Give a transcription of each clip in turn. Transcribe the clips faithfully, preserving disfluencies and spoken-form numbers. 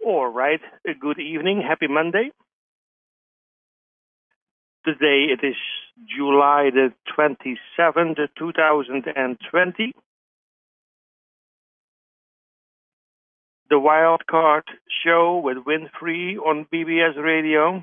All right. Uh, Good evening. Happy Monday. Today it is July the twenty-seventh, two thousand twenty. The Wild Card Show with Winfrey on B B S Radio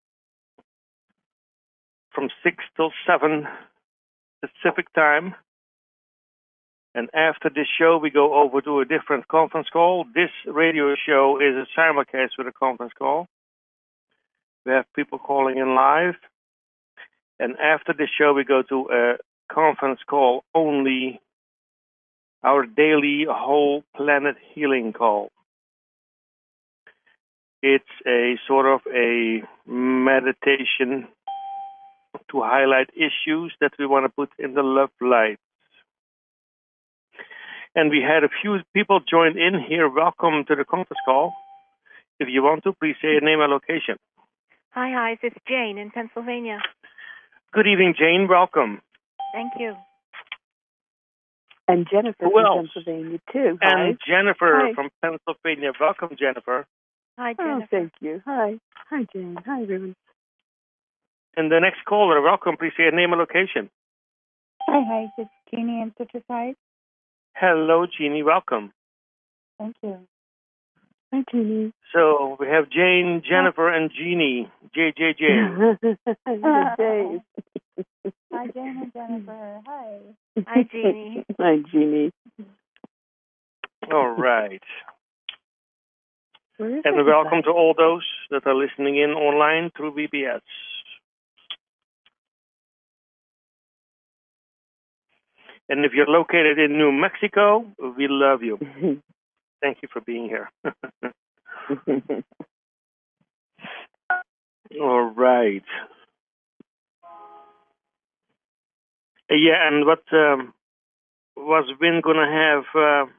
from six till seven Pacific time. And after this show, we go over to a different conference call. This radio show is a simulcast with a conference call. We have people calling in live. And after this show, we go to a conference call only, our daily whole planet healing call. It's a sort of a meditation to highlight issues that we want to put in the love light. And we had a few people join in here. Welcome to the conference call. If you want to, please say your name and location. Hi, hi. It's Jane in Pennsylvania. Good evening, Jane. Welcome. Thank you. And Jennifer Who from else? Pennsylvania, too. And Hi. Jennifer Hi. from Pennsylvania. Welcome, Jennifer. Hi, Oh, Jennifer. thank you. Hi. Hi, Jane. Hi, everyone. And the next caller, welcome. Please say your name and location. Hi, hi. It's Jeannie in Citruside. Hello, Jeannie. Welcome. Thank you. Hi, Jeannie. So we have Jane, Jennifer, and Jeannie. J J J. Good days. Hi, Jane and Jennifer. Hi. Hi, Jeannie. Hi, Jeannie. All right. Where is And everybody? welcome to all those that are listening in online through B B S. And if you're located in New Mexico, we love you. Thank you for being here. All right. Uh, Yeah, and what um, was Vin going to have, uh,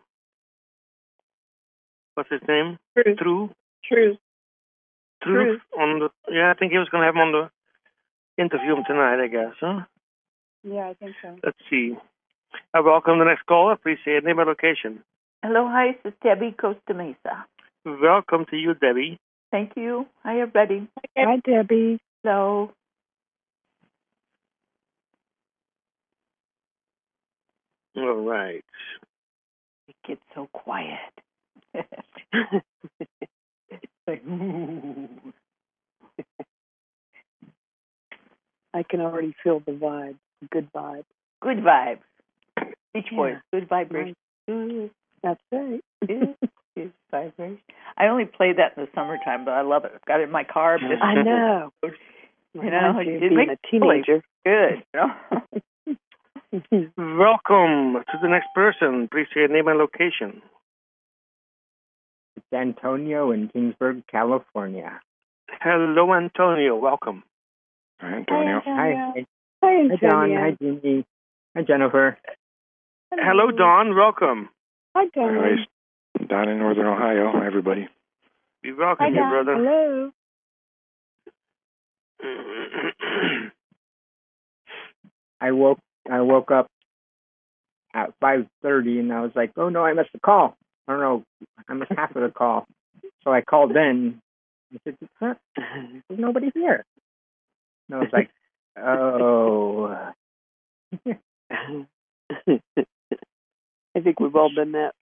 what's his name? True. True? True. Truth on the, yeah, I think he was going to have him on the interview him tonight, I guess, huh? Yeah, I think so. Let's see. I welcome the next caller. Please say your name and location. Hello, hi, this is Debbie, Costa Mesa. Welcome to you, Debbie. Thank you. Hi, everybody. Hi, Debbie. Hello. All right. It gets so quiet. Like, I can already feel the vibe. Good vibe. Good vibes. Beach Yeah. Boys, good vibration. Good, That's right. good, good vibration. I only play that in the summertime, but I love it. I've got it in my car. But I know. You know, Reminds you of it being makes a teenager. good. You know? Welcome to the next person. Please say your name and location. It's Antonio in Kingsburg, California. Hello, Antonio. Welcome. Hi, Antonio. Hi, hi, Hi, hi, Don. Antonio. Hi, Jeannie. Hi, Jennifer. Hello, Don. Welcome. Hi, Don. Anyways, Don in Northern Ohio. Hi, everybody. Be welcome Hi, here, Don. brother. Hello. I woke I woke up at five thirty, and I was like, "Oh no, I missed the call. I don't know, I missed half of the call." So I called in. I said, huh? "There's nobody here." And I was like, "Oh." I think we've all done that.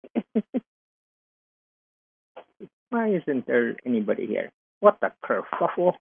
Why isn't there anybody here? What the kerfuffle?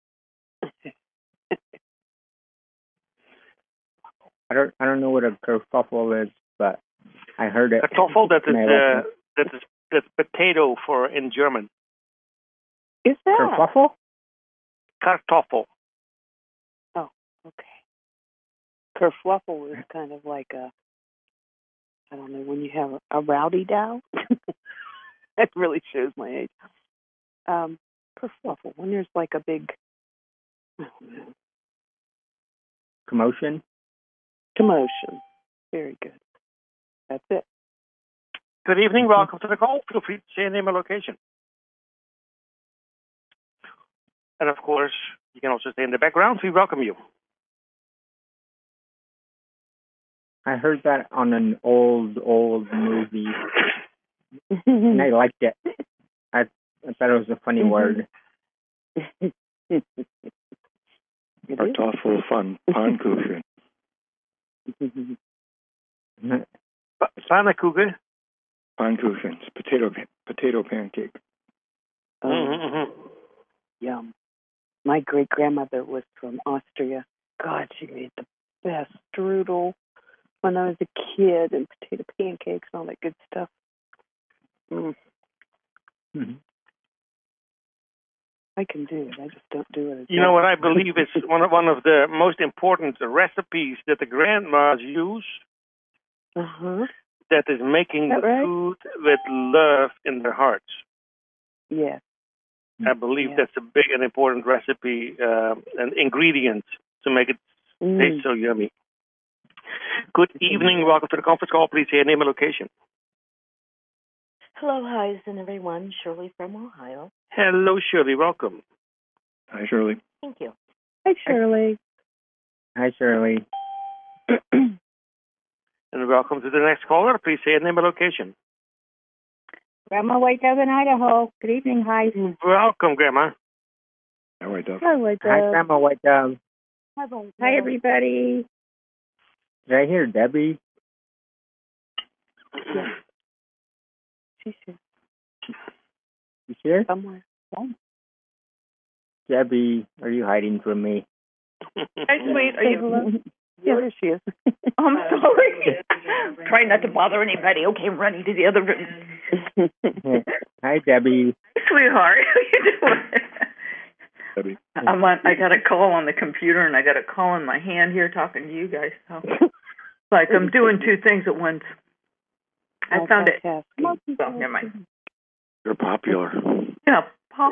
I don't I don't know what a kerfuffle is, but I heard it. Kartoffel, that is, when I uh, listened. that is that's potato for in German. Is that? Kerfuffle? Kartoffel. Oh, okay. Kerfluffle is kind of like a, I don't know, when you have a, a rowdy dow. That really shows my age. Um, kerfluffle, when there's like a big, I don't know, Commotion? commotion. Very good. That's it. Good evening. Welcome to the call. Feel free to say your name and location. And of course, you can also stay in the background. We welcome you. I heard that on an old, old movie, and I liked it. I thought it was a funny Mhm. word. It Our is. thought full of fun. Pannkuchen. Pa- Pannenkoeken. Pannkuchen. It's potato potato pancake. Oh, Mm-hmm. yum. My great grandmother was from Austria. God, she made the best strudel when I was a kid, and potato pancakes and all that good stuff. Mm. Mhm. I can do it. I just don't do it. As You know what I believe is one of one of the most important recipes that the grandmas use. Uh huh. That is making That the right? food with love in their hearts. Yes. I believe Yeah. that's a big and important recipe uh, and ingredient to make it Mm. taste so yummy. Good evening. Welcome to the conference call. Please say your name and location. Hello, hi, and everyone. Shirley from Ohio. Hello, Shirley. Welcome. Hi, Shirley. Thank you. Hi, Shirley. Hi, Shirley. And welcome to the next caller. Please say your name and location. Grandma White Dove in Idaho. Good evening, hi. Welcome, Grandma. How are you, Dove? Hi, White Hi, Dove. Grandma White Dove. Hi, everybody. Did I hear Debbie? Yeah. She's here You here? somewhere. Debbie, are you hiding from me? Hi, sweet. Are Say you? hello. Yeah, there she is. I'm sorry. Trying not to bother anybody. Okay, I'm running to the other room. Hi, Debbie. Sweetheart, how you doing? Debbie. I'm on. I got a call on the computer and I got a call in my hand here talking to you guys. So, like I'm doing two things at once. I Oh, found it. fantastic. Well, never mind. You're popular. Yeah, Pop.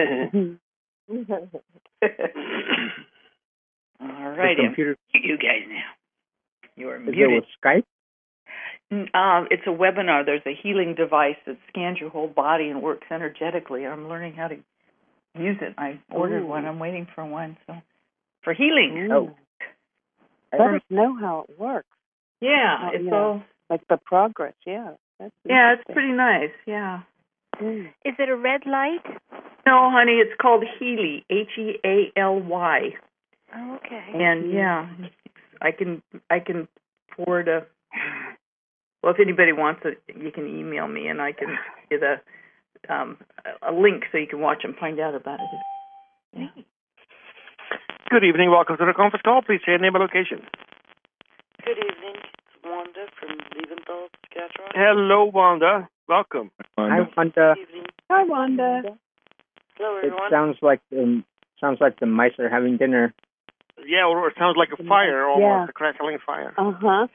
All The right, computer. you guys now. You are Is it muted. with Skype? Um, it's a webinar. There's a healing device that scans your whole body and works energetically. I'm learning how to use it. I ordered Ooh. one. I'm waiting for one. So for healing. Oh. Let us know how it works. Yeah, How- it's yeah. all. Like the progress, yeah. That's Yeah, it's interesting. pretty nice. Yeah. Mm. Is it a red light? No, honey, it's called Healy. H E A L Y. Oh, okay. And yeah, I can I can forward a. Well, if anybody wants it, you can email me, and I can get a um, a link so you can watch and find out about it. Yeah. Good evening. Welcome to the conference call. Please say your name and location. Good evening. It's Wanda from Liebenthal, Saskatchewan. Hello, Wanda. Welcome. Hi, Wanda. Wanda. Good evening. Hi, Wanda. Hello, It everyone. sounds like the sounds like the mice are having dinner. Yeah, or it sounds like a fire, almost Yeah. a crackling fire. Uh huh.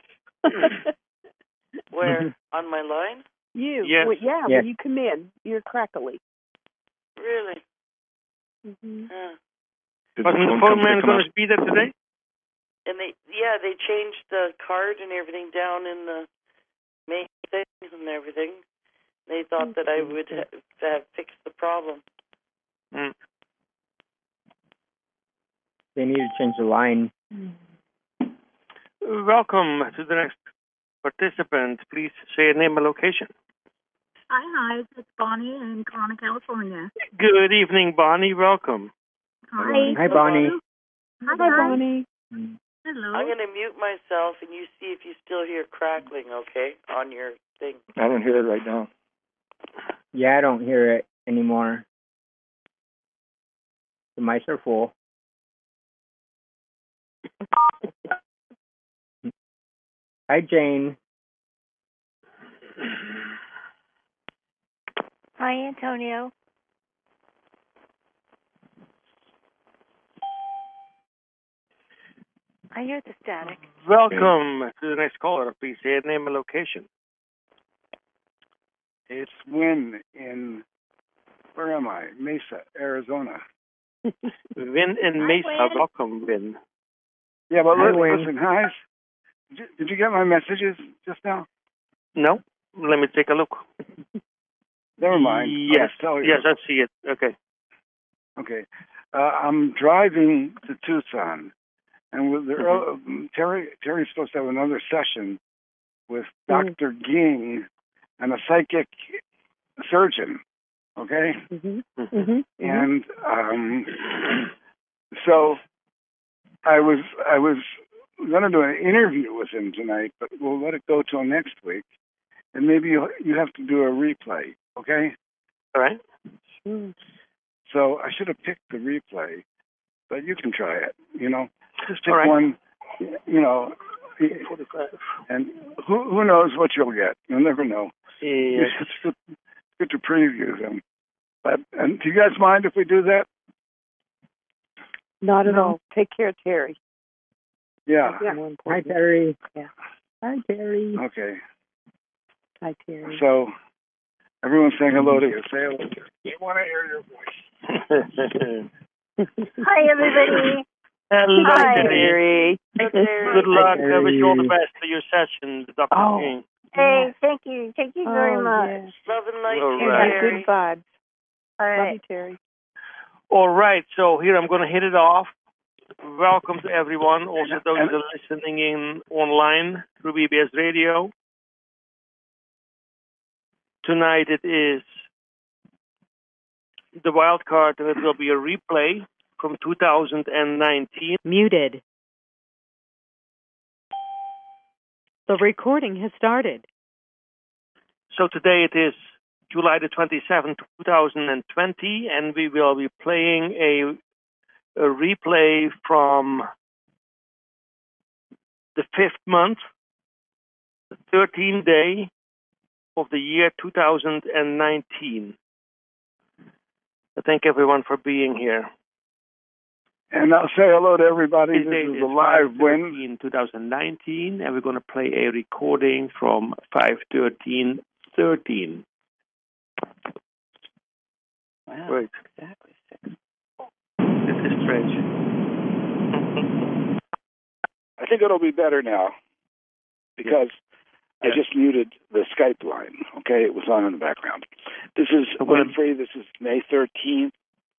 Where? On my line? you? Yes. Well, yeah. Yes. When you come in, you're crackly. Really? Mm-hmm. Huh. Did Wasn't the phone phone company man come going up? to be there today? And they, yeah, they changed the card and everything down in the main things and everything. They thought that I would ha- have fixed the problem. Mm. They need to change the line. Welcome to the next participant. Please say your name and location. Hi, hi. It's Bonnie in Corona, California. Good evening, Bonnie. Welcome. Hi. Hi, Bonnie. Hi, Hi, hi. Bonnie. Hello. I'm going to mute myself and you see if you still hear crackling, okay, on your thing. I don't hear it right now. Yeah, I don't hear it anymore. The mice are full. Hi, Jane. Hi, Antonio. I hear the static. Welcome to the next caller. Please say your name and location. It's Win in, where am I? Mesa, Arizona. Vin in Mesa. Win. Welcome, Vin. Yeah, but Hi, li- Win. listen, guys, did you, did you get my messages just now? No? Let me take a look. Never mind. I'll Yes. just tell you. Yes, I see it. Okay. Okay. Uh, I'm driving to Tucson, and with the, Mm-hmm. uh, Terry Terry's supposed to have another session with Mm. Doctor Ging and a psychic surgeon Okay? Mhm. Mhm. And um, so I was I was going to do an interview with him tonight, but we'll let it go till next week. And maybe you you have to do a replay, okay? All right. Sure. So I should have picked the replay, but you can try it. You know, just pick All right. one. You know, and who who knows what you'll get? You'll never know. Yeah. It's good, good to preview them. But and do you guys mind if we do that? Not at No. all. Take care, Terry. Yeah. That's more Hi, important. Terry. Yeah. Hi, Terry. Okay. Hi, Terry. So everyone's saying hello to you. Say hello. To you. They want to hear your voice. Hi, everybody. Hello, Hi. Terry. Hello, Terry. Good luck. Hi, I wish you all the Terry. best for your session, Doctor Oh. King. Hey, thank you. Thank you very Oh, much. yes. Love and light All to you, right. Got Terry. good vibes. All Love right. you, Terry. All right, so here I'm going to hit it off. Welcome to everyone, also those And- who are listening in online through B B S Radio. Tonight it is the wild card, and it will be a replay from two thousand nineteen. Muted. The recording has started. So today it is July the twenty-seventh, two thousand twenty, and we will be playing a, a replay from the fifth month, the thirteenth day of the year two thousand nineteen. I thank everyone for being here. And I'll say hello to everybody. This Today is is a live win. in two thousand nineteen, and we're going to play a recording from five thirteen thirteen. Wow. Right. Exactly six. This is strange. I think it'll be better now because Yeah. I just muted the Skype line. Okay, it was on in the background. This is I'm gonna- Winfrey. This is May thirteenth.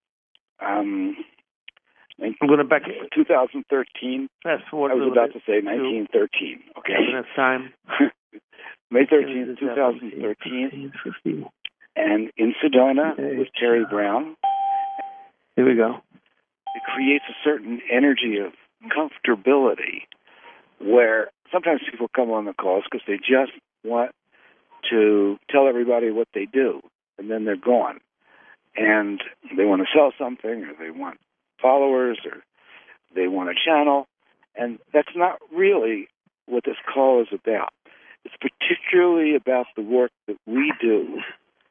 Um, I'm going to back twenty thirteen. fast forward I a was little about bit to say nineteen thirteen. Okay. to enough time. May thirteenth, twenty thirteen. And in Sedona with Terry Brown. Here we go. It creates a certain energy of comfortability where sometimes people come on the calls because they just want to tell everybody what they do, and then they're gone. And they want to sell something, or they want followers, or they want a channel. And that's not really what this call is about. It's particularly about the work that we do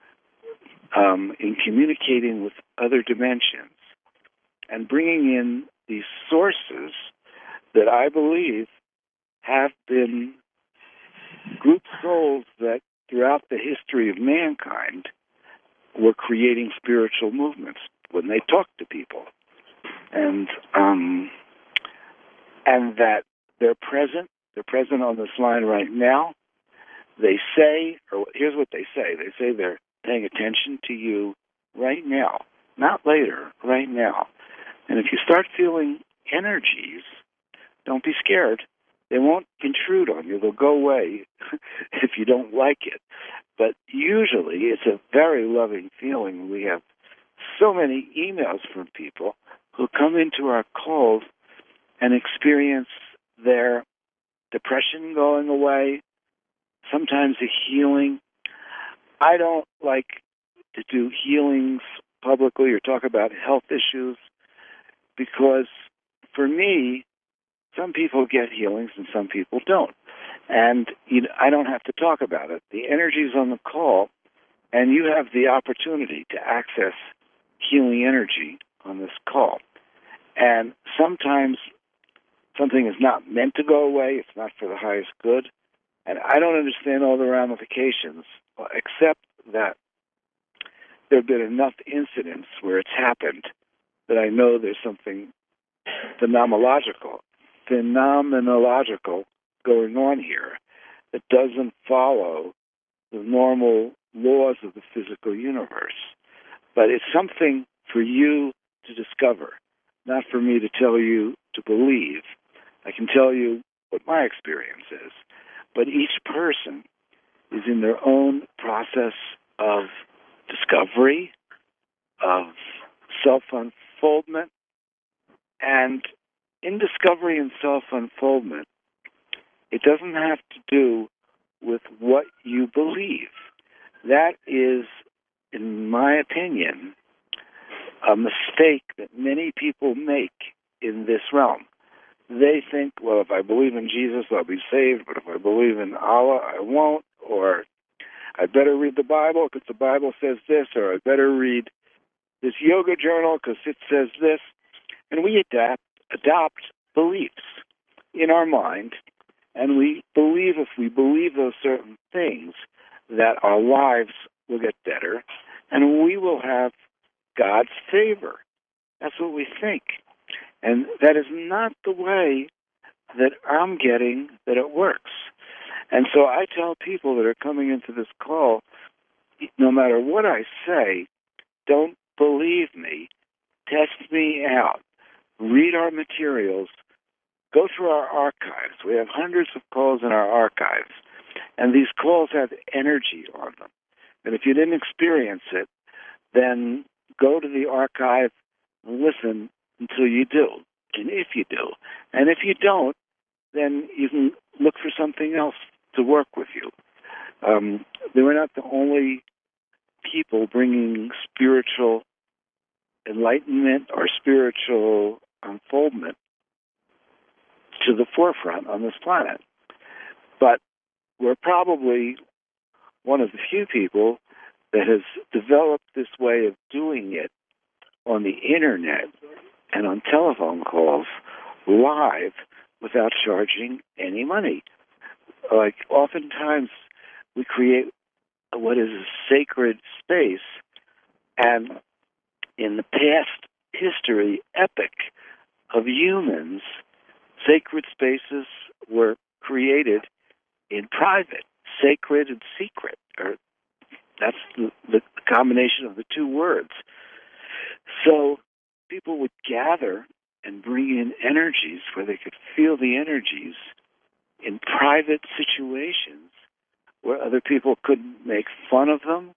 um, in communicating with other dimensions and bringing in these sources that I believe have been group souls that throughout the history of mankind were creating spiritual movements when they talk to people. And um, and that they're present. They're present on this line right now. They say, or here's what they say. They say they're paying attention to you right now, not later, right now. And if you start feeling energies, don't be scared. They won't intrude on you. They'll go away if you don't like it. But usually it's a very loving feeling. We have so many emails from people who come into our calls and experience their depression going away, sometimes a healing. I don't like to do healings publicly or talk about health issues because for me, some people get healings and some people don't. And you know, I don't have to talk about it. The energy's on the call, and you have the opportunity to access healing energy on this call. And sometimes something is not meant to go away. It's not for the highest good. And I don't understand all the ramifications, except that there have been enough incidents where it's happened that I know there's something phenomenological, phenomenological going on here that doesn't follow the normal laws of the physical universe. But it's something for you to discover, not for me to tell you to believe. I can tell you what my experience is. But each person is in their own process of discovery of self-unfoldment. And in discovery and self-unfoldment, it doesn't have to do with what you believe. That is, in my opinion, a mistake that many people make in this realm. They think, well, if I believe in Jesus, I'll be saved, but if I believe in Allah, I won't, or I better read the Bible because the Bible says this, or I better read this yoga journal because it says this. And we adapt, adopt beliefs in our mind, and we believe if we believe those certain things that our lives will get better and we will have God's favor. That's what we think. And that is not the way that I'm getting that it works. And so I tell people that are coming into this call, no matter what I say, don't believe me. Test me out. Read our materials. Go through our archives. We have hundreds of calls in our archives. And these calls have energy on them. And if you didn't experience it, then go to the archive and listen until you do, and if you do. And if you don't, then you can look for something else to work with you. Um, they were not the only people bringing spiritual enlightenment or spiritual unfoldment to the forefront on this planet. But we're probably one of the few people that has developed this way of doing it on the internet and on telephone calls live without charging any money. Like, oftentimes we create what is a sacred space, and in the past history, epic of humans, sacred spaces were created in private, sacred and secret, or that's the, the combination of the two words. So people would gather and bring in energies where they could feel the energies in private situations where other people couldn't make fun of them,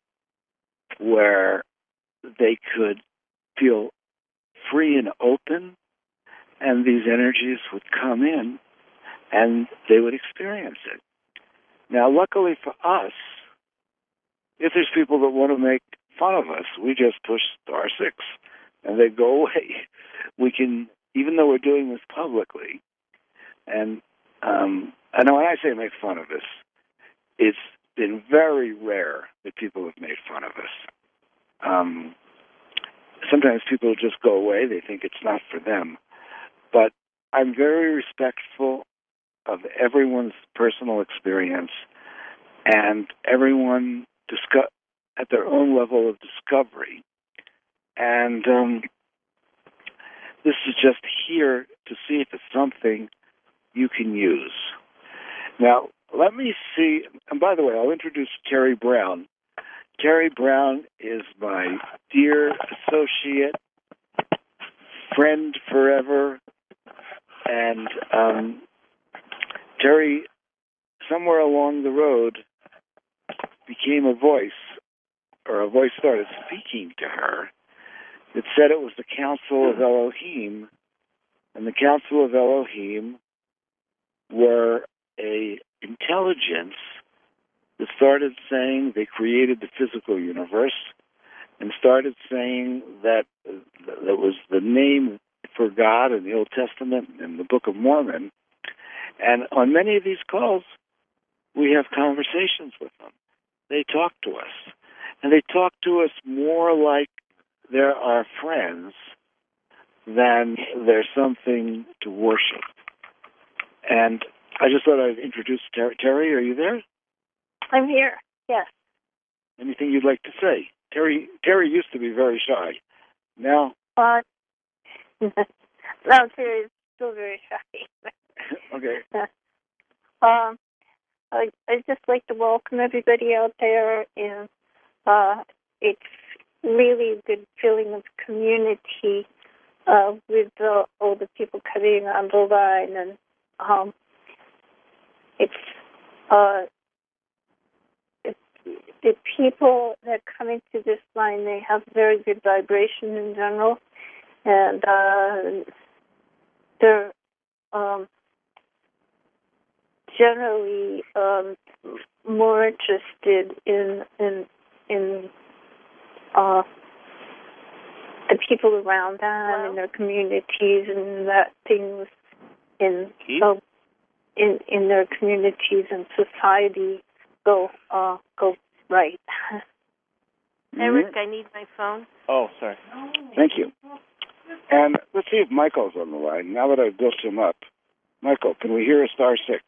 where they could feel free and open, and these energies would come in and they would experience it. Now, luckily for us, if there's people that want to make fun of us, we just push star six and they go away. We can, even though we're doing this publicly, and um, I know when I say make fun of us, it's been very rare that people have made fun of us. Um, sometimes people just go away. They think it's not for them. But I'm very respectful of everyone's personal experience, and everyone discuss at their own level of discovery. And um, this is just here to see if it's something you can use. Now, let me see, and by the way, I'll introduce Terry Brown. Terry Brown is my dear associate, friend forever, and um, Terry, somewhere along the road, became a voice, or a voice started speaking to her. It said it was the Council of Elohim, and the Council of Elohim were a intelligence that started saying they created the physical universe, and started saying that that was the name for God in the Old Testament and the Book of Mormon. And on many of these calls, we have conversations with them. They talk to us. And they talk to us more like they're our friends than they're something to worship. And I just thought I'd introduce Ter- Terry. Are you there? I'm here, yes. Anything you'd like to say? Terry Terry used to be very shy. Now? Uh, no, Terry's still very shy. Okay. Um, I I just like to welcome everybody out there, and uh, it's really a good feeling of community uh, with uh, all the people coming on the line, and um, it's uh, it's the people that come into this line, they have very good vibration in general, and uh, they're um, generally um, more interested in in in uh, the people around them and their communities and that things in uh, in in their communities and society go uh, go right. Eric, I need my phone. Oh, sorry. Thank you. And let's see if Michael's on the line. Now that I've built him up, Michael, can we hear a star six?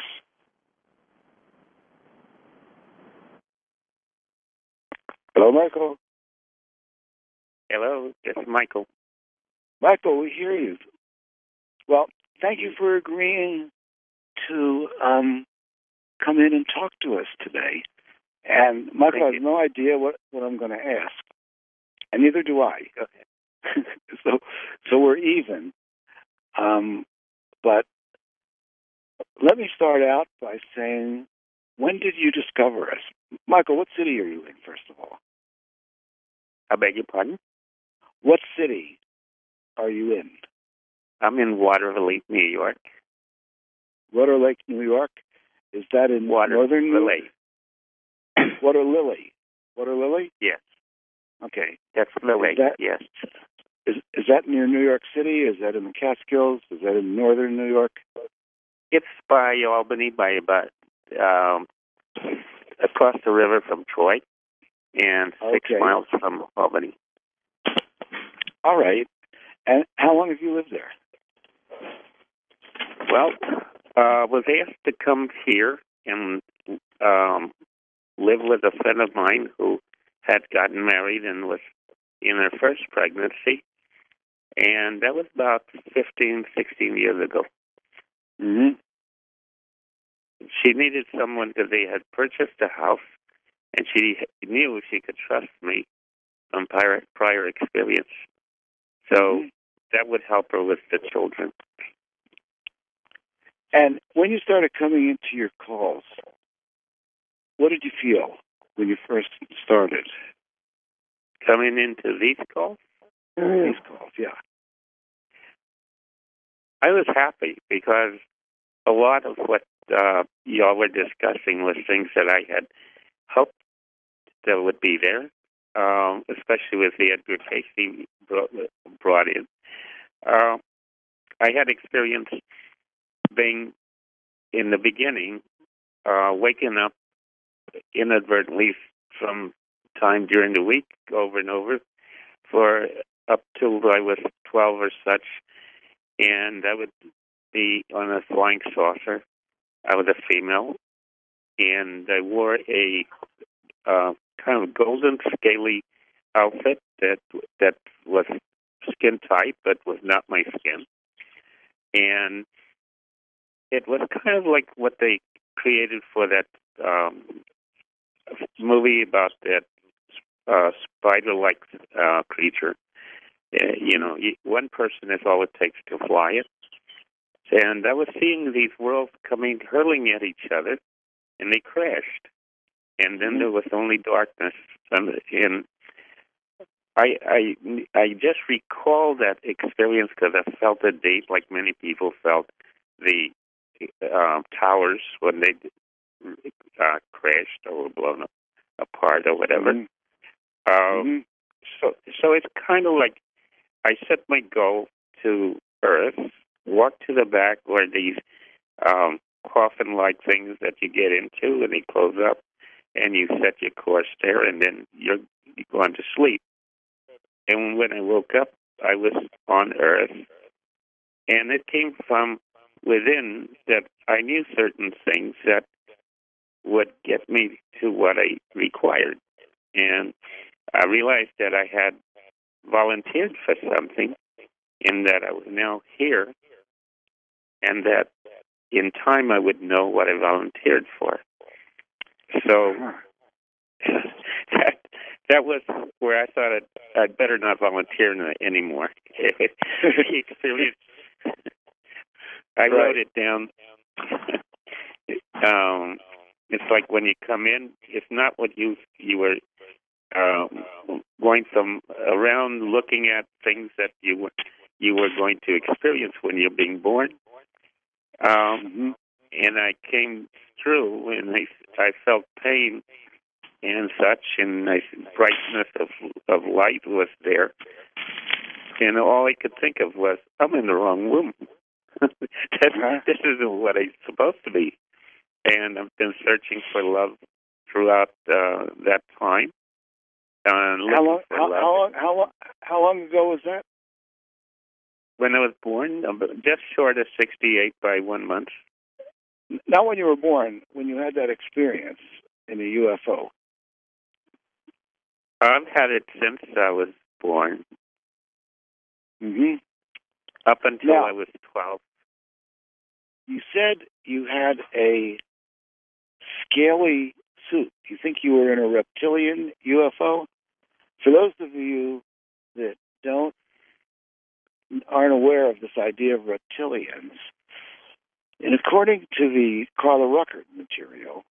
Hello, Michael. Hello, it's Michael. Michael, we hear you. Well, thank you for agreeing to um, come in and talk to us today. And Michael Thank has you. no idea what, what I'm going to ask, and neither do I. so, so we're even. Um, but let me start out by saying, when did you discover us? Michael, what city are you in, first of all? I beg your pardon? What city are you in? I'm in Water Lake, New York. Water Lake, New York? Is that in Water northern New Lake. Water Lily? Water Lily? Yes, Okay. that's Lily. that- Yes. Is is that near New York City? Is that in the Catskills? Is that in northern New York? It's by Albany, by about um, across the river from Troy, and six Okay. miles from Albany. All right. And how long have you lived there? Well, uh, was asked to come here and um, live with a friend of mine who had gotten married and was in her first pregnancy, and that was about fifteen, sixteen years ago. Mm-hmm. She needed someone because they had purchased a house, and she knew she could trust me from prior, prior experience. So Mm-hmm. that would help her with the children. And when you started coming into your calls, what did you feel when you first started? Coming into these calls, These calls, yeah. I was happy because a lot of what uh, y'all were discussing was things that I had hoped that would be there, um, especially with the Edgar Casey brought, brought in. Uh, I had experience being, in the beginning, uh, waking up inadvertently from time during the week over and over for up till I was twelve or such, and I would be on a flying saucer. I was a female, and I wore a uh, kind of golden scaly outfit that that was skin tight, but was not my skin. And it was kind of like what they created for that um, movie about that uh, spider-like uh, creature. Uh, you know, one person is all it takes to fly it. And I was seeing these worlds coming, hurling at each other, and they crashed. And then there was only darkness. And, and I, I, I just recall that experience because I felt it deep, like many people felt the uh, towers when they uh, crashed or were blown apart or whatever. Mm-hmm. Uh, mm-hmm. So, so it's kind of like I set my goal to Earth, walk to the back where these um, coffin-like things that you get into, and they close up, and you set your course there, and then you're, you're going to sleep. And when I woke up, I was on Earth, and it came from within that I knew certain things that would get me to what I required. And I realized that I had volunteered for something, and that I was now here, and that in time I would know what I volunteered for. So that that was where I thought I'd, I'd better not volunteer anymore. The experience. I Right. wrote it down. um, it's like when you come in, it's not what you you were uh, going from around looking at things that you were you were going to experience when you're being born. Um, and I came through, and I, I felt pain and such, and I, brightness of of light was there. And all I could think of was, I'm in the wrong womb. this, this isn't what I'm supposed to be. And I've been searching for love throughout uh, that time. Uh, how long? How, how long? How long? How long ago was that? When I was born, just short of sixty-eight by one month. Not when you were born. When you had that experience in a U F O. I've had it since I was born. Mm-hmm. Up until now, I was twelve. You said you had a scaly suit. Do you think you were in a reptilian U F O? For those of you that don't aren't aware of this idea of reptilians, and according to the Carla Ruckert material,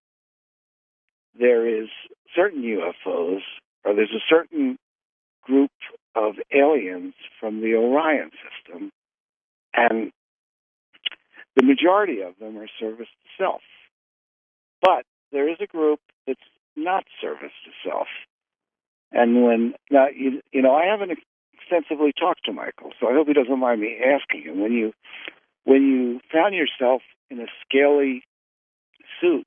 there is certain U F Os, or there's a certain group of aliens from the Orion system, and the majority of them are service to self. But there is a group that's not service to self. And when, now, you, you know, I haven't extensively talked to Michael, so I hope he doesn't mind me asking him. When you, when you found yourself in a scaly suit,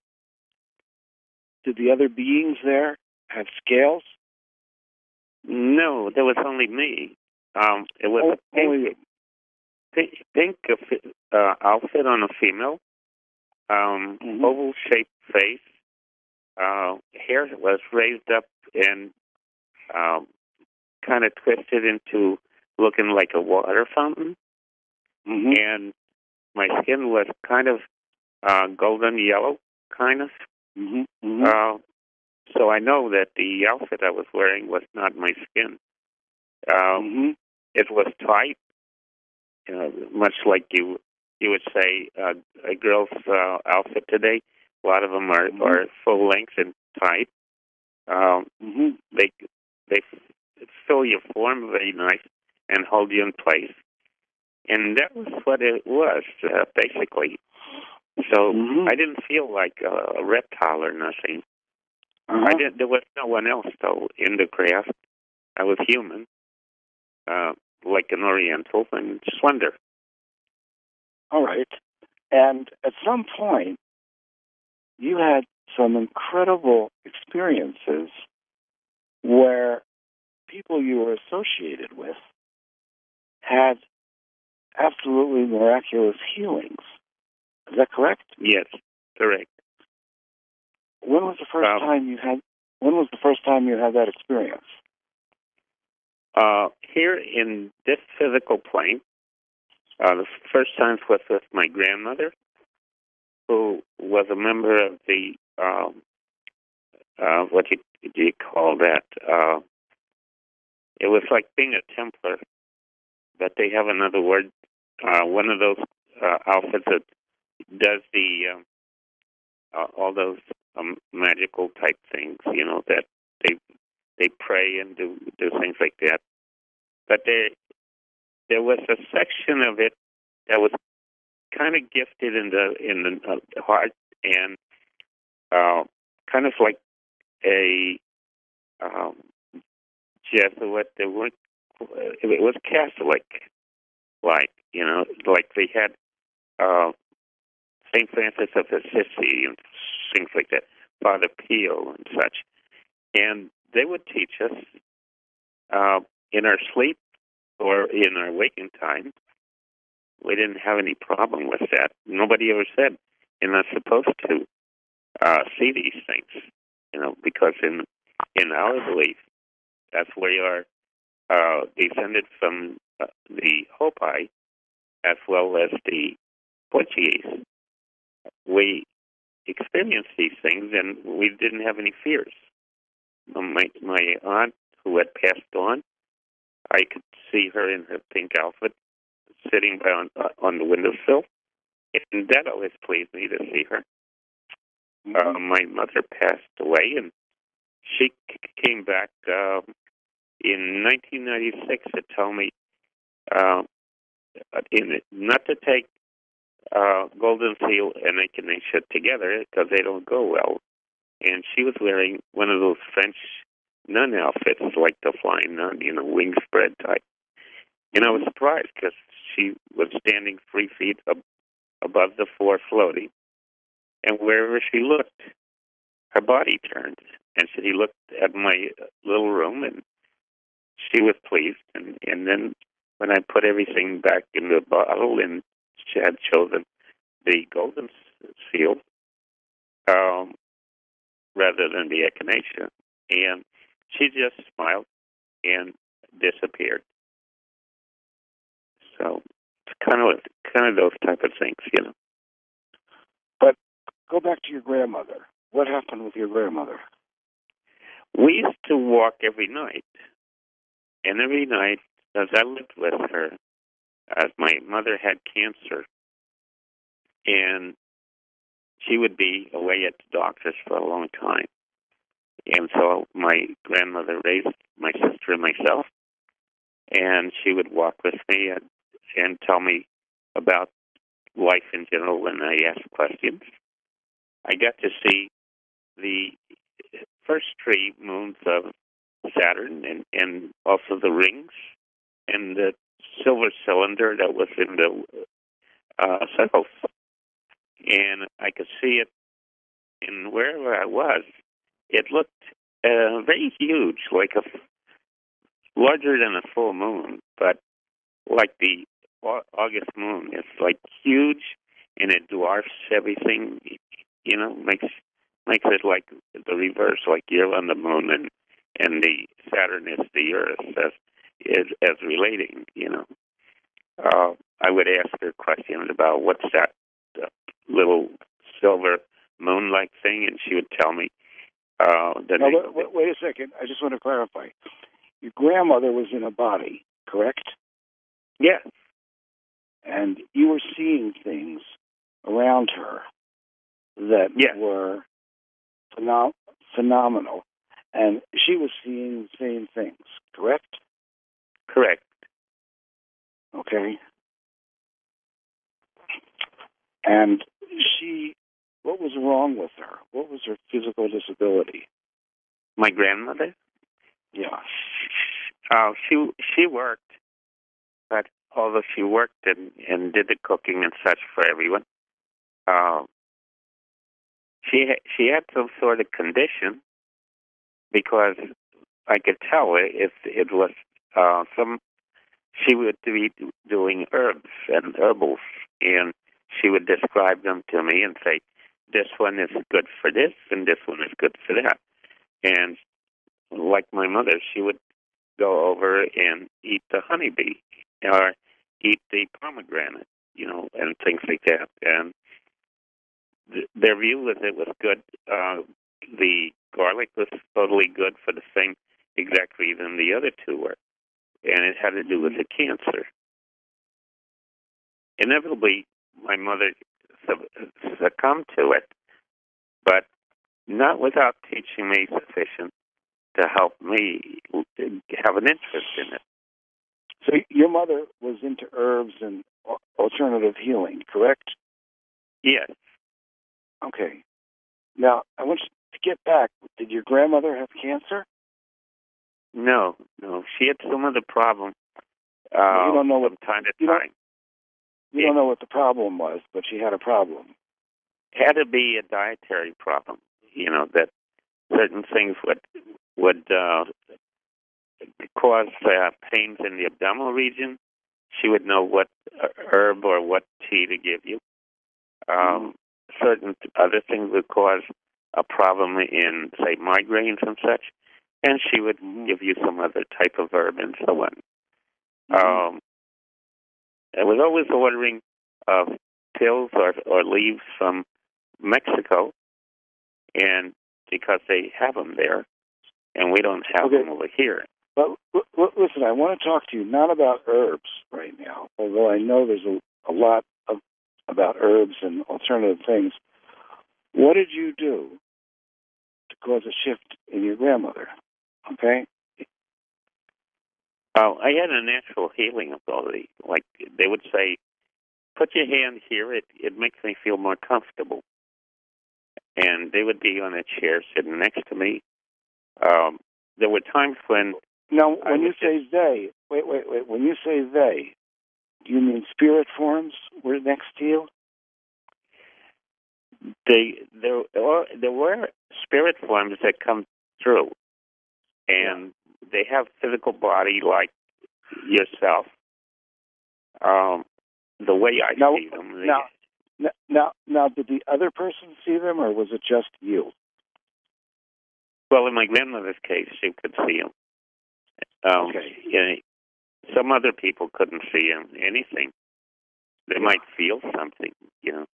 did the other beings there have scales? No, there was only me. Um, it was oh, a pink, pink, pink uh, outfit on a female, um, mm-hmm. oval-shaped face. Uh, hair was raised up and um, kind of twisted into looking like a water fountain. Mm-hmm. And my skin was kind of uh, golden yellow, kind of. Mm-hmm. Mm-hmm. Uh, so I know that the outfit I was wearing was not my skin. Um, mm-hmm. It was tight, uh, much like you you would say uh, a girl's uh, outfit today. A lot of them are, mm-hmm. are full length and tight. Um, mm-hmm. They they fill your form very nice and hold you in place, and that was what it was uh, basically. So mm-hmm. I didn't feel like a reptile or nothing. Uh-huh. I did. There was no one else though in the craft. I was human, uh, like an Oriental, and slender. All right. And at some point, you had some incredible experiences where people you were associated with had absolutely miraculous healings. Is that correct? Yes, correct. When was the first um, time you had? When was the first time you had that experience? Uh, here in this physical plane, uh, the first time was with my grandmother, who was a member of the um, uh, what do you, do you call that? Uh, it was like being a Templar, but they have another word. Uh, one of those uh, outfits that does the um, uh, all those um, magical type things, you know, that they they pray and do do things like that. But there there was a section of it that was kind of gifted in the in the uh, heart and uh, kind of like a um, Jesuit. They weren't. It was Catholic, like you know, like they had uh, Saint Francis of Assisi and things like that, Father Pio and such, and they would teach us uh, in our sleep or in our waking time. We didn't have any problem with that. Nobody ever said you're not supposed to uh, see these things, you know, because in in our belief, that's where you are uh, descended from uh, the Hopi as well as the Portuguese. We experienced these things, and we didn't have any fears. My my aunt, who had passed on, I could see her in her pink outfit, sitting on uh, on the windowsill, and that always pleased me to see her. uh, my mother passed away, and she c- came back uh, in nineteen ninety-six to tell me uh, in, not to take uh, Golden Seal and Echinacea together because they don't go well. And she was wearing one of those French nun outfits, like the flying nun, you know, wing spread type. And I was surprised because she was standing three feet ab- above the floor floating. And wherever she looked, her body turned. And she looked at my little room, and she was pleased. And, and then when I put everything back in the bottle, and she had chosen the Golden Seal um, rather than the Echinacea, and she just smiled and disappeared. So it's kind of kind of those type of things, you know. But go back to your grandmother. What happened with your grandmother? We used to walk every night, and every night, as I lived with her, as my mother had cancer, and she would be away at the doctor's for a long time. And so my grandmother raised my sister and myself, and she would walk with me and, and tell me about life in general when I asked questions. I got to see the first three moons of Saturn and, and also the rings and the silver cylinder that was in the uh, south. And I could see it in wherever I was. It looked uh, very huge, like a larger than a full moon, but like the August moon. It's like huge, and it dwarfs everything. You know, makes makes it like the reverse, like you're on the moon, and and the Saturn is the Earth as is as relating. You know, uh, I would ask her questions about what's that uh, little silver moon-like thing, and she would tell me. Uh, the now, name wait, wait a second. I just want to clarify. Your grandmother was in a body, correct? Yes. And you were seeing things around her that yes. were phenom- phenomenal. And she was seeing the same things, correct? Correct. Okay. And she... what was wrong with her? What was her physical disability? My grandmother? Yeah. Uh, she she worked, but although she worked and, and did the cooking and such for everyone, uh, she she had some sort of condition because I could tell if it was uh, some. She would be doing herbs and herbals, and she would describe them to me and say, this one is good for this, and this one is good for that. And like my mother, she would go over and eat the honeybee or eat the pomegranate, you know, and things like that. And th- their view was it was good. Uh, the garlic was totally good for the same exact reason the other two were, and it had to do with the cancer. Inevitably, my mother succumbed to it, but not without teaching me sufficient to help me have an interest in it. So your mother was into herbs and alternative healing, correct? Yes. Okay. Now, I want you to get back. Did your grandmother have cancer? No, no. She had some other problem uh, well, you don't know what, from time to you time. Don't, you yeah. don't know what the problem was, but she had a problem. Had to be a dietary problem, you know, that certain things would would uh, cause uh, pains in the abdominal region. She would know what herb or what tea to give you. Um, mm-hmm. Certain other things would cause a problem in, say, migraines and such, and she would mm-hmm. give you some other type of herb and so on. Mm-hmm. Um, I was always ordering uh, pills or, or leaves from Mexico, and because they have them there, and we don't have okay. them over here. But l- listen, I want to talk to you not about herbs right now, although I know there's a, a lot of about herbs and alternative things. what did you do to cause a shift in your grandmother? Okay? Oh, I had a natural healing ability. Like they would say, put your hand here, it, it makes me feel more comfortable. And they would be on a chair sitting next to me. Um, there were times when... Now, I when you would say just, they, wait, wait, wait, when you say they, do you mean spirit forms were next to you? They, there, or, there were spirit forms that come through. And they have physical body like yourself. Um, the way I now, see them. They, now, now, now, did the other person see them, or was it just you? well, in my grandmother's case, she could see them. Um, Okay. yeah, some other people couldn't see them, anything. They Yeah. might feel something, you know.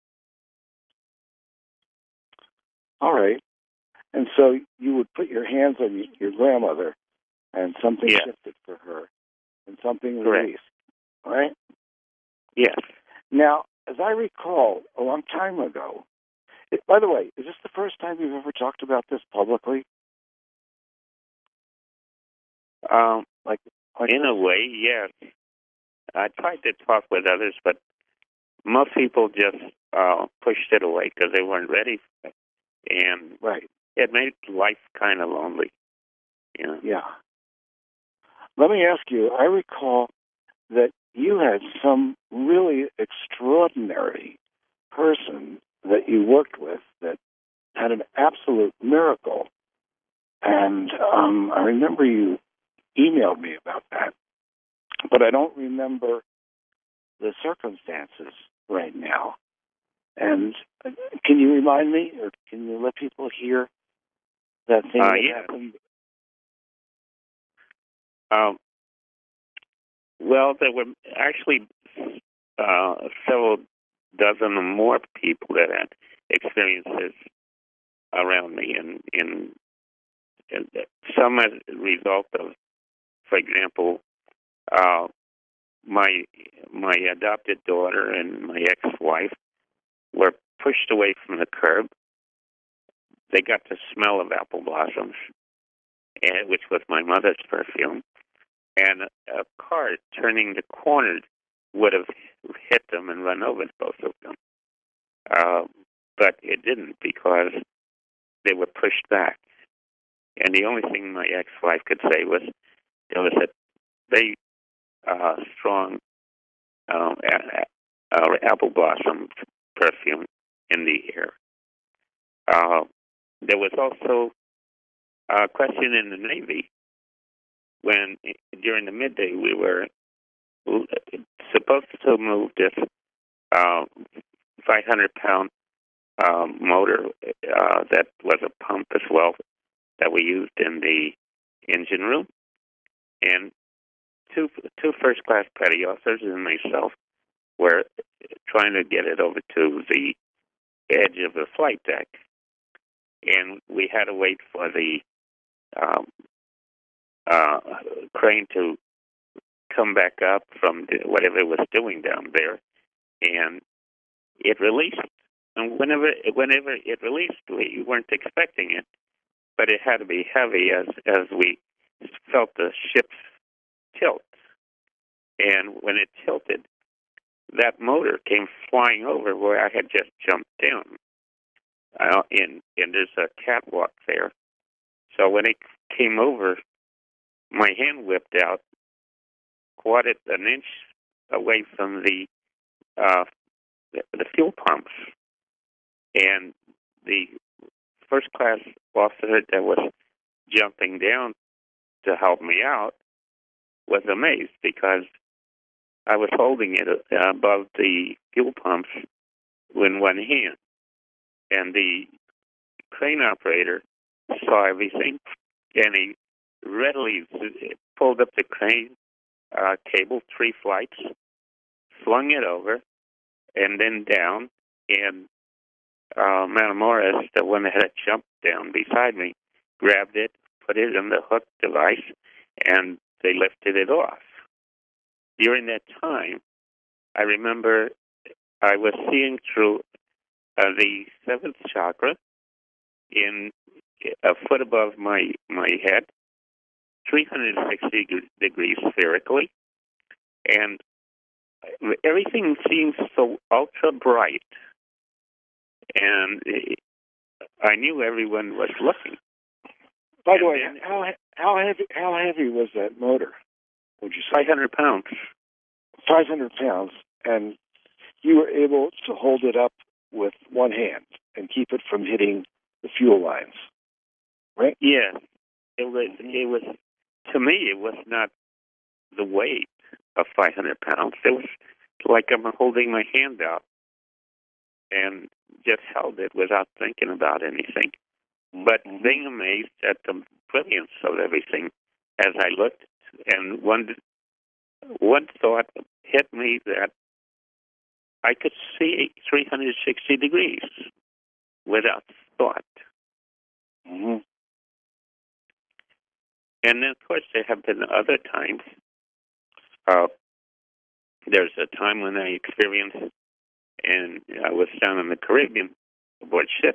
All right. And so you would put your hands on y- your grandmother, and something Yeah. shifted for her, and something Correct. released. All right? Yes. Now, as I recall, a long time ago, it, by the way, is this the first time you've ever talked about this publicly? Um, Like, like in a way, yes. I tried to talk with others, but most people just uh, pushed it away because they weren't ready for it. And right. it made life kind of lonely, you know. Yeah. Let me ask you, I recall that you had some really extraordinary person that you worked with that had an absolute miracle. And um, I remember you emailed me about that, but I don't remember the circumstances right now. And uh, can you remind me, or can you let people hear that thing Uh, that yeah. happened? Um, well, there were actually uh, several dozen or more people that had experiences around me, and in, in some as a result of, for example, uh, my my adopted daughter and my ex-wife were pushed away from the curb. They got the smell of apple blossoms, and, which was my mother's perfume, and a, a car turning the corner would have hit them and run over both of them. Uh, but it didn't because they were pushed back. And the only thing my ex-wife could say was there was a very uh, strong um, a, a, apple blossom perfume in the air. Uh, there was also a question in the Navy when, during the midday, we were supposed to move this uh, five hundred pound um, motor uh, that was a pump as well that we used in the engine room. And two two first class petty officers and myself were trying to get it over to the edge of the flight deck. And we had to wait for the um, uh, crane to come back up from the, whatever it was doing down there. And it released. And whenever whenever it released, we weren't expecting it, but it had to be heavy as as we felt the ship's tilt. And when it tilted, that motor came flying over where I had just jumped down. Uh, and, and there's a catwalk there. So when it came over, my hand whipped out, caught it an inch away from the uh, the, the fuel pumps. And the first class officer that was jumping down to help me out was amazed because I was holding it above the fuel pumps in one hand. And the crane operator saw everything, and he readily pulled up the crane uh, cable, three flights, flung it over, and then down, and uh, Matamoros, the one that had jumped down beside me, grabbed it, put it in the hook device, and they lifted it off. During that time, I remember I was seeing through uh, the seventh chakra in a foot above my my head, three hundred sixty degrees spherically, and everything seems so ultra bright, and I knew everyone was looking. By the And way, then- how how heavy how heavy was that motor? Would you say five hundred pounds. five hundred pounds, and you were able to hold it up with one hand and keep it from hitting the fuel lines, right? Yes, it was. It was to me. It was not the weight of five hundred pounds. It was like I'm holding my hand out and just held it without thinking about anything. But being amazed at the brilliance of everything as I looked, and one one thought hit me that I could see three hundred sixty degrees without thought. Mm-hmm. And then, of course, there have been other times. Uh, there's a time when I experienced, and I was down in the Caribbean aboard ship,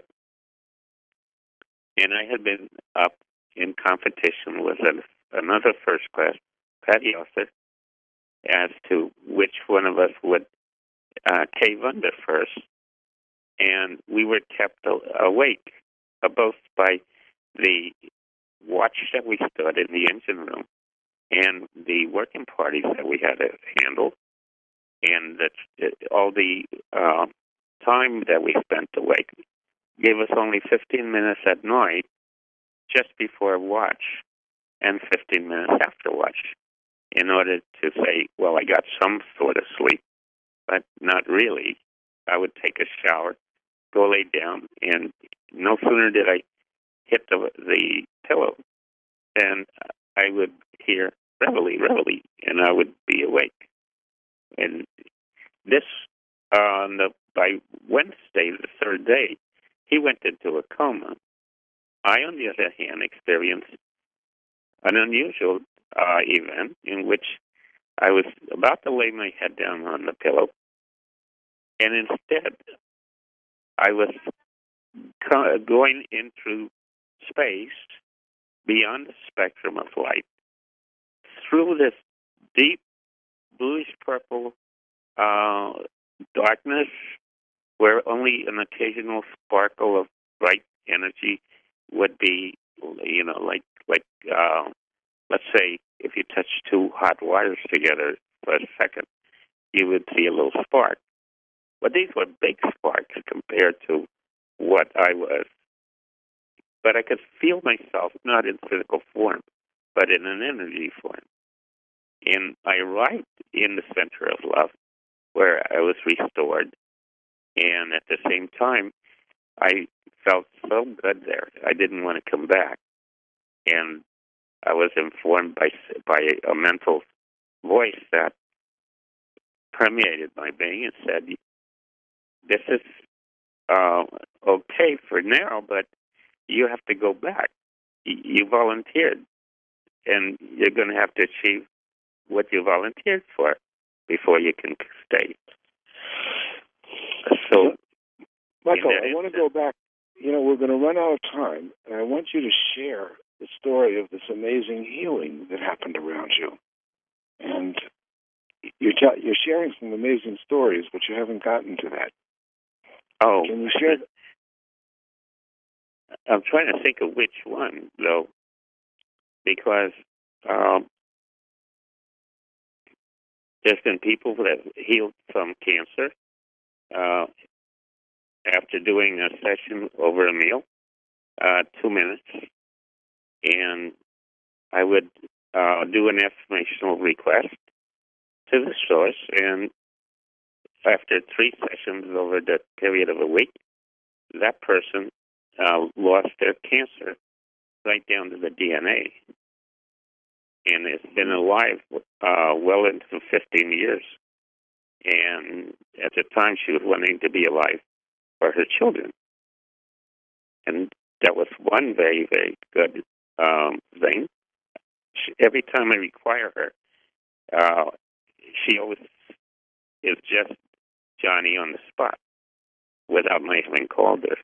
and I had been up in competition with an, another first-class petty officer as to which one of us would uh, cave under first, and we were kept a- awake, uh, both by the watch that we stood in the engine room and the working parties that we had to handle, and that all the uh, time that we spent awake gave us only fifteen minutes at night just before watch and fifteen minutes after watch in order to say, well, I got some sort of sleep, but not really. I would take a shower, go lay down, and no sooner did I hit the, the pillow than I would hear reveille, reveille, and I would be awake. And this, uh, on the, by Wednesday, the third day, he went into a coma. I, on the other hand, experienced an unusual uh, event in which I was about to lay my head down on the pillow, and instead I was co- going into space beyond the spectrum of light through this deep bluish purple uh, darkness where only an occasional sparkle of bright energy would be, you know, like, like uh, let's say if you touch two hot wires together for a second, you would see a little spark. But these were big sparks compared to what I was. But I could feel myself not in physical form, but in an energy form. And I arrived in the center of love, where I was restored. And at the same time, I felt so good there. I didn't want to come back. And I was informed by by a mental voice that permeated my being and said, this is uh, okay for now, but you have to go back. You volunteered, and you're going to have to achieve what you volunteered for before you can stay. So, Michael, you know, I want to go back. You know, we're going to run out of time, and I want you to share the story of this amazing healing that happened around you. And you're, t- you're sharing some amazing stories, but you haven't gotten to that. Oh, can you share? Th- I'm trying to think of which one, though, because um, there's been people that have healed from cancer uh, after doing a session over a meal, uh, two minutes, and I would uh, do an affirmational request to the source, and after three sessions over the period of a week, that person uh, lost their cancer right down to the D N A. And it's been alive uh, well into fifteen years. And at the time, she was wanting to be alive for her children. And that was one very, very good um, thing. She, every time I require her, uh, she always is just Johnny on the spot without my having called her.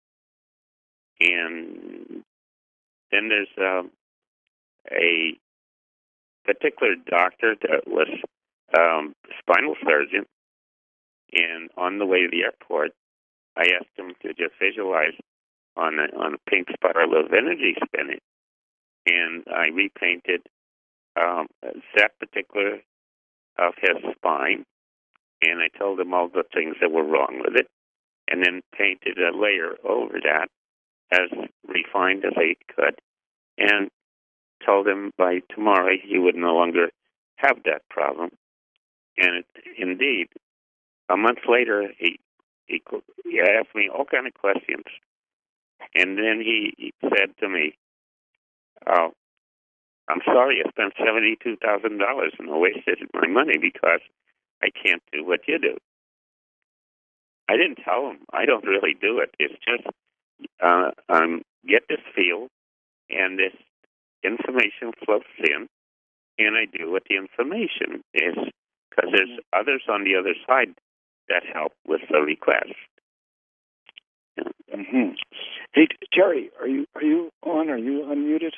And then there's um, a particular doctor that was um, spinal surgeon, and on the way to the airport, I asked him to just visualize on a, on a pink spiral of energy spinning, and I repainted um, that particular of his spine, and I told him all the things that were wrong with it, and then painted a layer over that as refined as I could, and told him by tomorrow he would no longer have that problem. And it, indeed, a month later, he, he he asked me all kind of questions, and then he, he said to me, "Oh, I'm sorry, I spent seventy-two thousand dollars and I wasted my money because I can't do what you do." I didn't tell him I don't really do it. It's just uh, um, get this feel, and this information flows in, and I do what the information is, because there's others on the other side that help with the request. Yeah. Mm-hmm. Hey, Terry, are you are you on? Are you unmuted?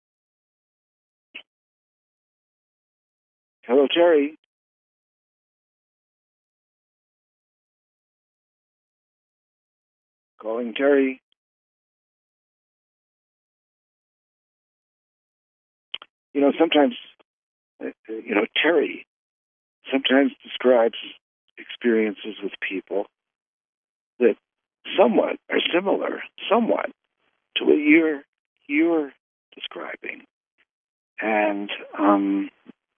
Hello, Terry. Calling Terry. You know, sometimes, uh, you know, Terry sometimes describes experiences with people that somewhat are similar, somewhat, to what you're you're describing. And, um,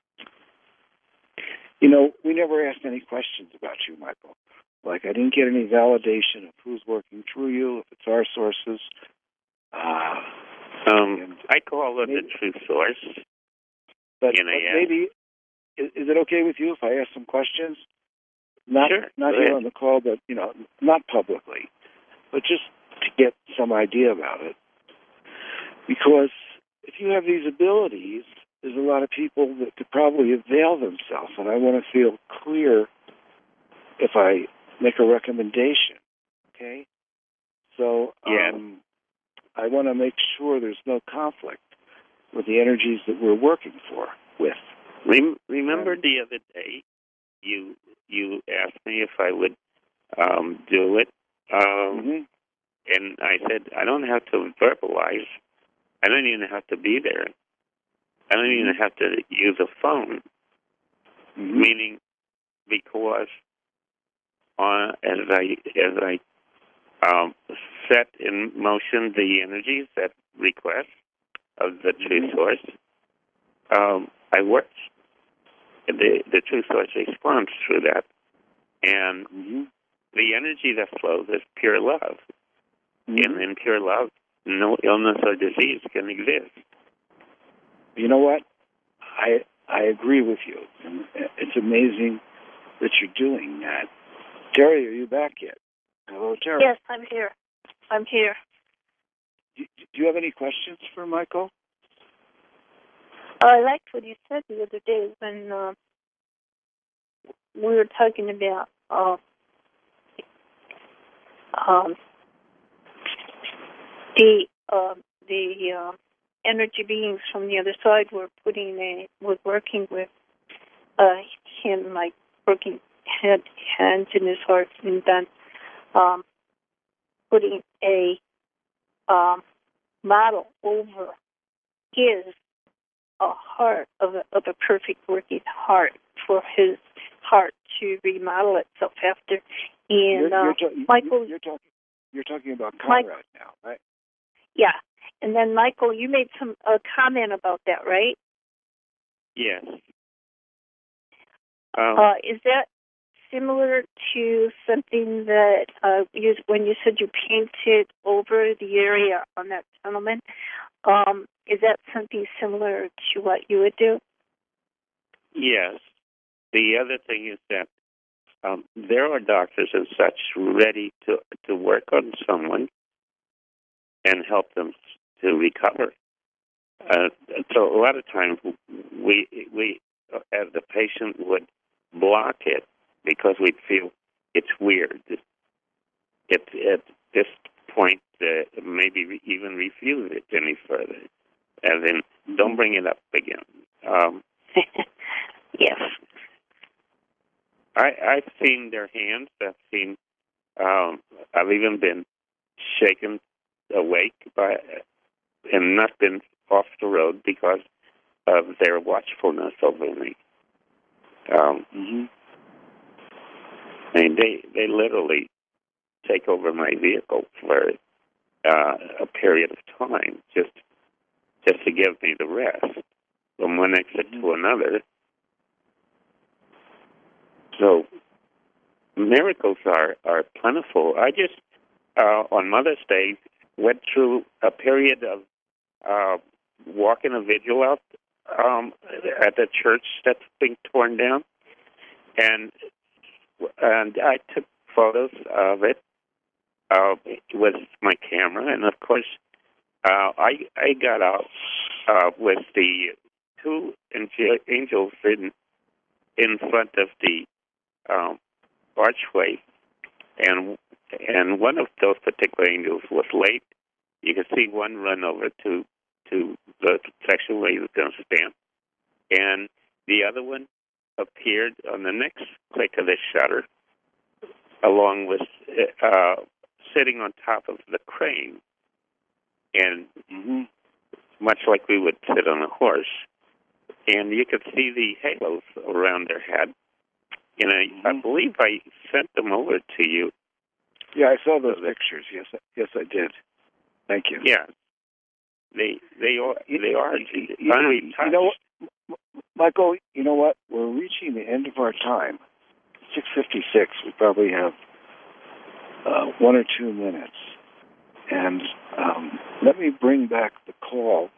you know, we never asked any questions about you, Michael. Like, I didn't get any validation of who's working through you, if it's our sources. Uh, um, I call it maybe, the true source. But, but maybe, is, is it okay with you if I ask some questions? Not, sure. Not here on the call, but, you know, not publicly, but just to get some idea about it. Because if you have these abilities, there's a lot of people that could probably avail themselves, and I want to feel clear if I make a recommendation, okay? So yeah. um, I want to make sure there's no conflict with the energies that we're working for with. Remember the other day, you you asked me if I would um, do it, um, mm-hmm. and I said I don't have to verbalize. I don't even have to be there. I don't even have to use a phone, mm-hmm. meaning because uh, as I as I um, set in motion the energies, that request of the true mm-hmm. source, um, I work. The the true source responds through that, and mm-hmm. the energy that flows is pure love, mm-hmm. and in pure love, no illness or disease can exist. You know what? I I agree with you. And it's amazing that you're doing that. Terry, are you back yet? Hello, Terry. Yes, I'm here. I'm here. Do, do you have any questions for Michael? I liked what you said the other day when uh, we were talking about uh, um, the uh, the uh, energy beings from the other side were putting a was working with uh, him, like working hand hands in his heart, and then um, putting a um, model over his a heart of a, of a perfect working heart for his heart to remodel itself after. And you're, you're uh, ta- Michael, you're talking you're talking about Conrad Mike, now, right? Yeah, and then Michael, you made some a comment about that, right? Yes. Um, uh, is that similar to something that uh, you, when you said you painted over the area on that gentleman? Um, is that something similar to what you would do? Yes. The other thing is that um, there are doctors and such ready to to work on someone and help them to recover. Uh, so a lot of times we we as the patient would block it because we feel it's weird. at, at this point, uh, maybe even refuse it any further. As in, don't bring it up again. Um, Yes. I, I've seen their hands. I've seen. Um, I've even been shaken awake by, and not been off the road because of their watchfulness over me. Um, Mm-hmm. I mean, they they literally take over my vehicle for uh, a period of time, just just to give me the rest from one exit to another. So miracles are, are plentiful. I just, uh, on Mother's Day, went through a period of uh, walking a vigil out um, at the church that's being torn down, and and I took photos of it uh, with my camera, and of course, uh, I I got out uh, with the two angels in in front of the um, archway, and and one of those particular angels was late. You could see one run over to to the section where he was going to stand, and the other one appeared on the next click of the shutter, along with uh, sitting on top of the crane, and Mm-hmm. much like we would sit on a horse, and you could see the halos around their head. And I, Mm-hmm. I believe I sent them over to you. Yeah, I saw those pictures. Yes, I- yes, I did. Thank you. Yeah, they they are they are You, untouched. you know what, Michael? You know what? We're reaching the end of our time. Six fifty-six. We probably have uh, one or two minutes, and um, let me bring back the call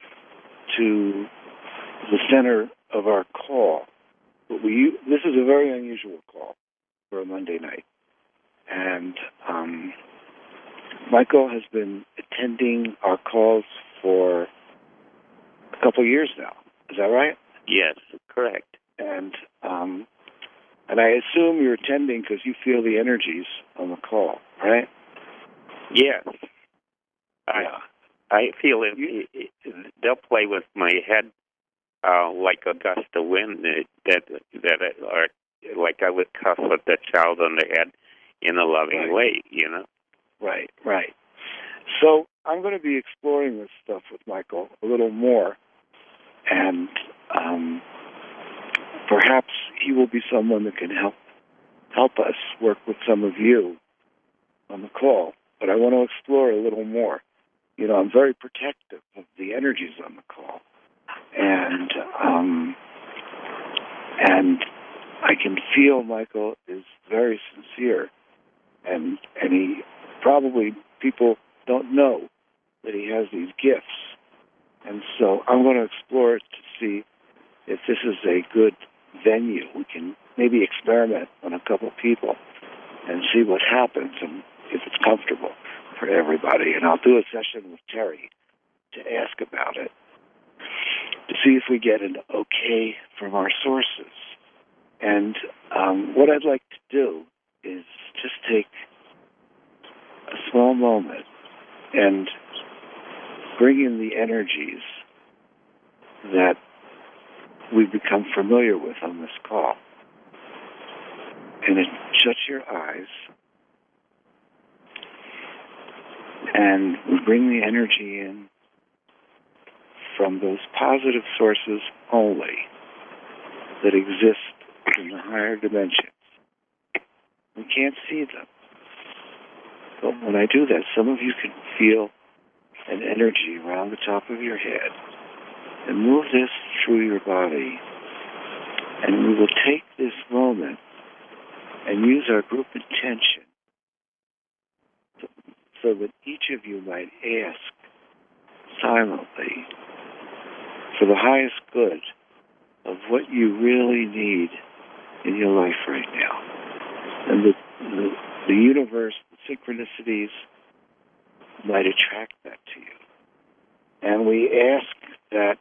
to the center of our call. But we this is a very unusual call for a Monday night, and um, Michael has been attending our calls for a couple of years now. Is that right? Yes, correct. And um, and I assume you're attending because you feel the energies on the call, right? Yes. I Yeah. I feel it, it, it, they'll play with my head uh, like a gust of wind that that, that are like I would cuff with the child on the head in a loving Right. way, you know. Right, right. So I'm going to be exploring this stuff with Michael a little more, and um, perhaps he will be someone that can help help us work with some of you on the call. But I want to explore a little more. You know, I'm very protective of the energies on the call, and um, and I can feel Michael is very sincere, and and he probably people don't know that he has these gifts, and so I'm going to explore it to see if this is a good venue. We can maybe experiment on a couple people and see what happens and if it's comfortable for everybody. And I'll do a session with Terry to ask about it, to see if we get an okay from our sources. And um, what I'd like to do is just take a small moment and bring in the energies that we've become familiar with on this call. And then shut your eyes, and we bring the energy in from those positive sources only that exist in the higher dimensions. We can't see them. But when I do that, some of you can feel an energy around the top of your head, and move this through your body. And we will take this moment and use our group intention so that each of you might ask silently for the highest good of what you really need in your life right now. And the, the, the universe, the synchronicities might attract that to you. And we ask that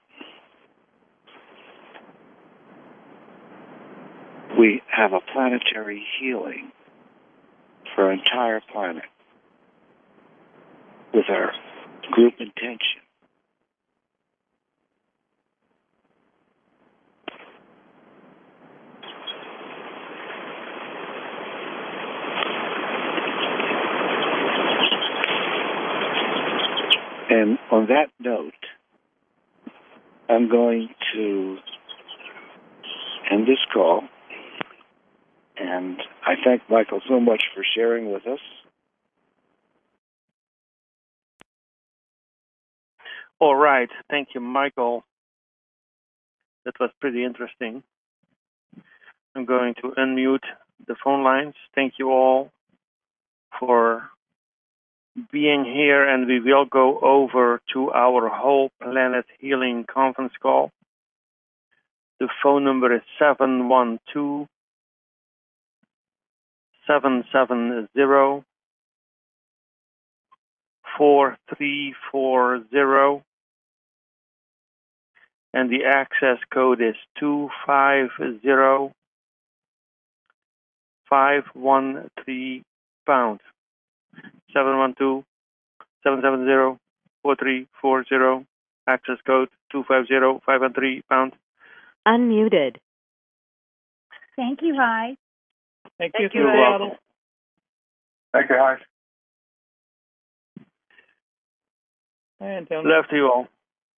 we have a planetary healing for our entire planet with our group intention. And on that note, I'm going to end this call. And I thank Michael so much for sharing with us. All right. Thank you, Michael. That was pretty interesting. I'm going to unmute the phone lines. Thank you all for being here, and we will go over to our whole planet healing conference call. The phone number is seven one two, seven seven zero, four three four zero, and the access code is two five zero, five one three pound. seven one two, seven seven zero, four three four zero, access code two five zero, five one three pound. Unmuted. Thank you, Hi. Thank, Thank you. you. You're welcome. Thank you, Hi. And Love to you all.